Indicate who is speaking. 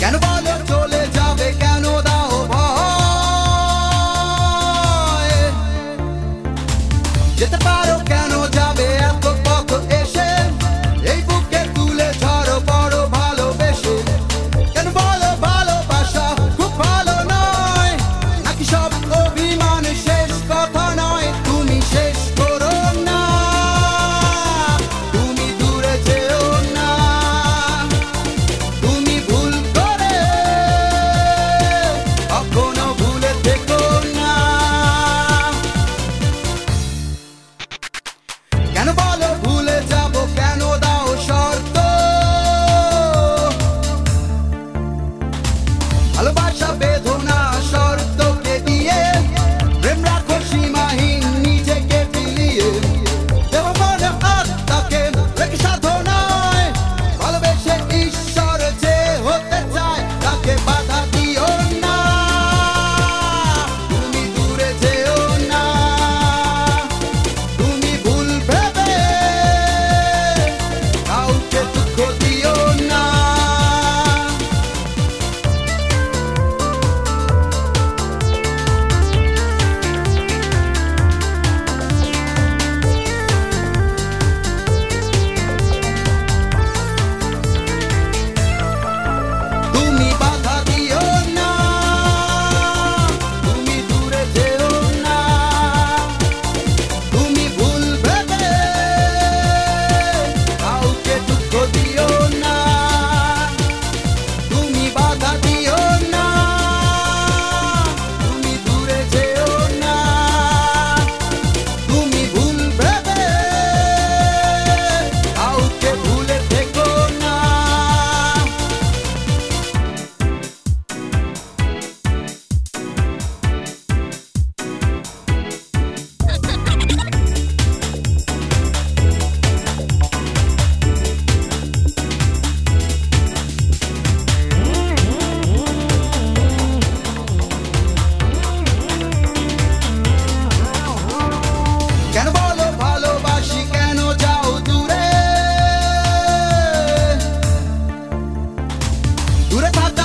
Speaker 1: কেন বলো চলে যাবে, কেন দাও ভয়? যেতে পারো কেন যাবে এত পথ এসে, এই বুকে তুলে ঝড়ো বড় ভালোবেসে। কেন বলো ভালোবাসা খুব ভালো নয়, নাকি সব অভিমান শেষ কথা নয়? তুমি শেষ করো না, তুমি দূরে যেও না, তুমি ভুল করে কখনো ভুলে থেকো না। কেন বলো ভুলে যাব, কেন দাও শর্ত? ভালোবাসা বেদনা শর্তকে দিয়ে, প্রেম রাখো সীমাহীন নিজেকে বিলিয়ে। দেব মনে আত্মাকে রেখে সাধনায়, ভালোবেসে ঈশ্বর যে হতে চায় তাকে বাধা দিও না, তুমি দূরে যেও না, তুমি ভুল ভেবে কাউকে দুঃখ দিও না। তুমি বাধা দিও না, তুমি দূরে যেও না, তুমি ভুল ভেবে কাউকে দুঃখ দিও না, তুমি বাধা দিও না, তুমি দূরে যেও না, তুমি ভুল ভেবে কাউকে ভুলে থেকো না। কেন বলো ভালোবাসি, কেন যাও দূরে? দূরে থাকা